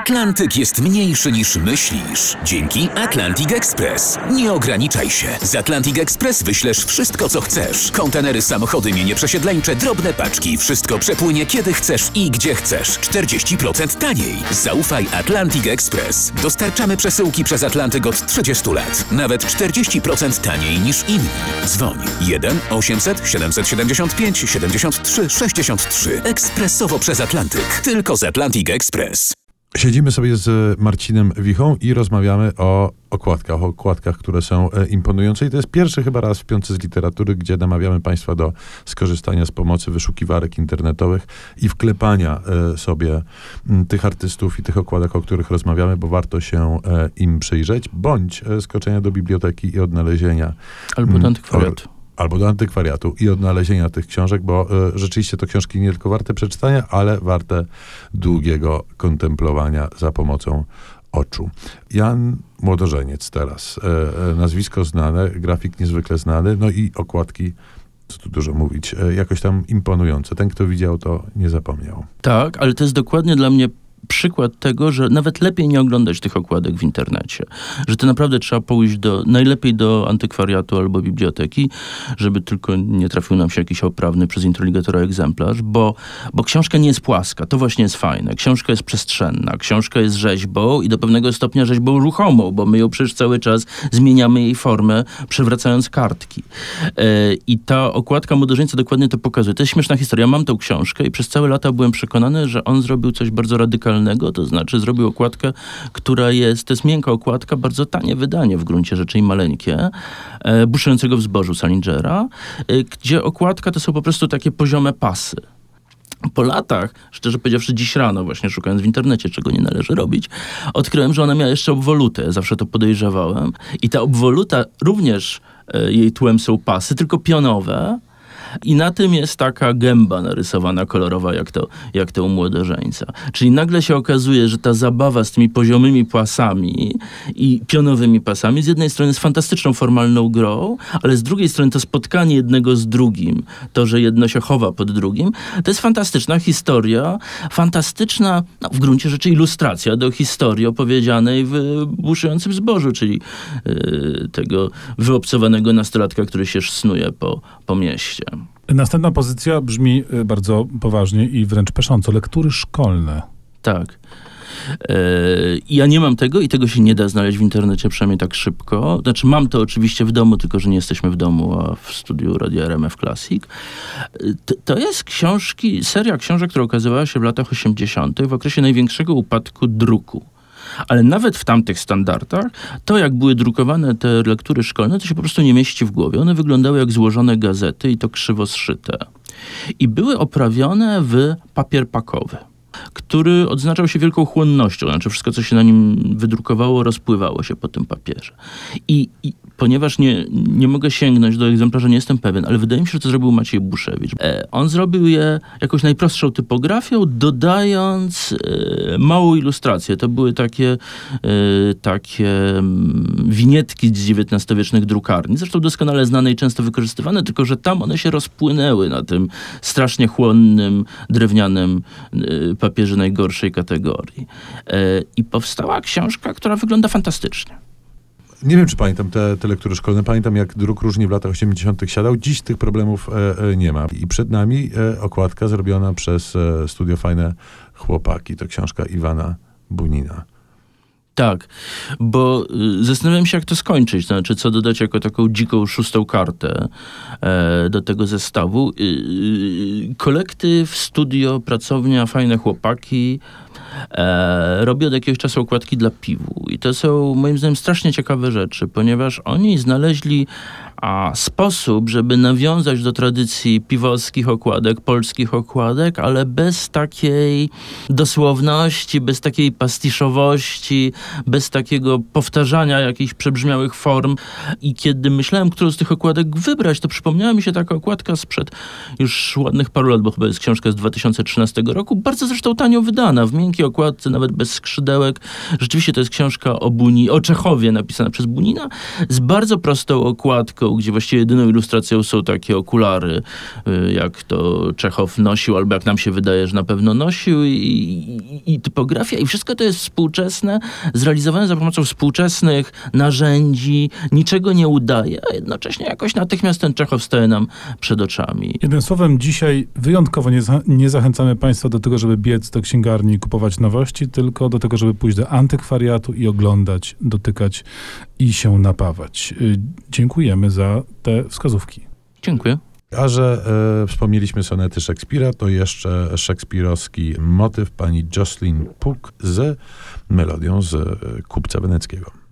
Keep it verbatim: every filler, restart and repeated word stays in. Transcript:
Atlantyk jest mniejszy niż myślisz. Dzięki Atlantic Express. Nie ograniczaj się. Z Atlantic Express wyślesz wszystko, co chcesz. Kontenery, samochody, mienie przesiedleńcze, drobne paczki. Wszystko przepłynie kiedy chcesz i gdzie chcesz. czterdzieści procent taniej. Zaufaj Atlantic Express. Dostarczamy przesyłki przez Atlantyk od trzydziestu lat. Nawet czterdzieści procent taniej niż inni. Dzwoń jeden osiemset siedemset siedemdziesiąt pięć siedemdziesiąt trzy sześćdziesiąt trzy. Ekspresowo przez Atlantyk. Tylko z Atlantic Express. Siedzimy sobie z Marcinem Wichą i rozmawiamy o okładkach, o okładkach, które są e, imponujące. I to jest pierwszy chyba raz w Piątce z Literatury, gdzie namawiamy Państwa do skorzystania z pomocy wyszukiwarek internetowych i wklepania e, sobie m, tych artystów i tych okładek, o których rozmawiamy, bo warto się e, im przyjrzeć, bądź e, skoczenia do biblioteki i odnalezienia. Albo do antykwariatu. Albo do antykwariatu i odnalezienia tych książek, bo y, rzeczywiście to książki nie tylko warte przeczytania, ale warte długiego kontemplowania za pomocą oczu. Jan Młodożeniec teraz. Y, y, nazwisko znane, grafik niezwykle znany, no i okładki, co tu dużo mówić, y, jakoś tam imponujące. Ten, kto widział, to nie zapomniał. Tak, ale to jest dokładnie dla mnie przykład tego, że nawet lepiej nie oglądać tych okładek w internecie. Że to naprawdę trzeba pójść do, najlepiej do antykwariatu albo biblioteki, żeby tylko nie trafił nam się jakiś oprawny przez introligatora egzemplarz, bo, bo książka nie jest płaska. To właśnie jest fajne. Książka jest przestrzenna. Książka jest rzeźbą i do pewnego stopnia rzeźbą ruchomą, bo my ją przecież cały czas zmieniamy jej formę, przewracając kartki. Yy, I ta okładka Młodożeńca dokładnie to pokazuje. To jest śmieszna historia. Mam tę książkę i przez całe lata byłem przekonany, że on zrobił coś bardzo radykalnego. To znaczy zrobił okładkę, która jest, to jest miękka okładka, bardzo tanie wydanie w gruncie rzeczy i maleńkie, e, Buszującego w zbożu Salingera, e, gdzie okładka to są po prostu takie poziome pasy. Po latach, szczerze powiedziawszy dziś rano, właśnie szukając w internecie, czego nie należy robić, odkryłem, że ona miała jeszcze obwolutę. Zawsze to podejrzewałem. I ta obwoluta, również e, jej tłem są pasy, tylko pionowe. I na tym jest taka gęba narysowana kolorowa, jak to, jak to u Młodożeńca. Czyli nagle się okazuje, że ta zabawa z tymi poziomymi pasami i pionowymi pasami z jednej strony jest fantastyczną formalną grą, ale z drugiej strony to spotkanie jednego z drugim, to, że jedno się chowa pod drugim, to jest fantastyczna historia, fantastyczna, no, w gruncie rzeczy ilustracja do historii opowiedzianej w Buszującym zbożu, czyli yy, tego wyobcowanego nastolatka, który się snuje po, po mieście. Następna pozycja brzmi bardzo poważnie i wręcz pesząco. Lektury szkolne. Tak. Yy, ja nie mam tego i tego się nie da znaleźć w internecie, przynajmniej tak szybko. Znaczy mam to oczywiście w domu, tylko że nie jesteśmy w domu, a w studiu Radia R M F Classic. Yy, to, to jest książki, seria książek, która ukazywała się w latach osiemdziesiątych w okresie największego upadku druku. Ale nawet w tamtych standardach, to jak były drukowane te lektury szkolne, to się po prostu nie mieści w głowie. One wyglądały jak złożone gazety i to krzywo zszyte. I były oprawione w papier pakowy, który odznaczał się wielką chłonnością. Znaczy wszystko, co się na nim wydrukowało, rozpływało się po tym papierze. I, i ponieważ nie, nie mogę sięgnąć do egzemplarza, nie jestem pewien, ale wydaje mi się, że to zrobił Maciej Buszewicz. E, on zrobił je jakąś najprostszą typografią, dodając e, małą ilustrację. To były takie, e, takie winietki z dziewiętnastowiecznych drukarni, zresztą doskonale znane i często wykorzystywane, tylko że tam one się rozpłynęły na tym strasznie chłonnym, drewnianym e, papierze najgorszej kategorii. E, I powstała książka, która wygląda fantastycznie. Nie wiem, czy pamiętam te, te lektury szkolne. Pamiętam, jak druk różnie w latach osiemdziesiątych siadał. Dziś tych problemów e, e, nie ma. I przed nami e, okładka zrobiona przez e, Studio Fajne Chłopaki. To książka Iwana Bunina. Tak, bo y, zastanawiam się, jak to skończyć. Znaczy, co dodać jako taką dziką szóstą kartę e, do tego zestawu. Y, y, kolektyw, studio, pracownia, Fajne Chłopaki e, robi od jakiegoś czasu okładki dla piwu. I to są, moim zdaniem, strasznie ciekawe rzeczy, ponieważ oni znaleźli a, sposób, żeby nawiązać do tradycji piwowskich okładek, polskich okładek, ale bez takiej dosłowności, bez takiej pastiszowości, bez takiego powtarzania jakichś przebrzmiałych form. I kiedy myślałem, którą z tych okładek wybrać, to przypomniała mi się taka okładka sprzed już ładnych paru lat, bo chyba jest książka z dwa tysiące trzynastego roku, bardzo zresztą tanio wydana, w miękkiej płaskiej okładce, nawet bez skrzydełek. Rzeczywiście to jest książka o Buni, o Czechowie napisana przez Bunina, z bardzo prostą okładką, gdzie właściwie jedyną ilustracją są takie okulary, jak to Czechow nosił, albo jak nam się wydaje, że na pewno nosił, i, i, i typografia, i wszystko to jest współczesne, zrealizowane za pomocą współczesnych narzędzi, niczego nie udaje, a jednocześnie jakoś natychmiast ten Czechow staje nam przed oczami. Jednym słowem, dzisiaj wyjątkowo nie, za, nie zachęcamy Państwa do tego, żeby biec do księgarni i kupować nowości, tylko do tego, żeby pójść do antykwariatu i oglądać, dotykać i się napawać. Y, dziękujemy za te wskazówki. Dziękuję. A że e, wspomnieliśmy sonety Szekspira, to jeszcze szekspirowski motyw pani Jocelyn Puck z melodią z e, Kupca Weneckiego.